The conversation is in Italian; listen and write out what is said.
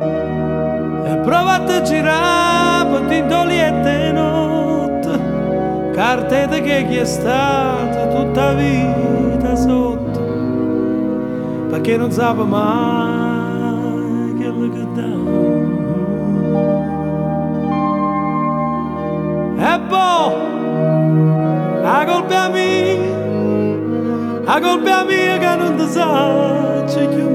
E provate a girare per tintoliette notte, carte che è stata tutta vita sotto, perché non sapeva mai quello che dà. E boh, a colpa mia che non ti sa, c'è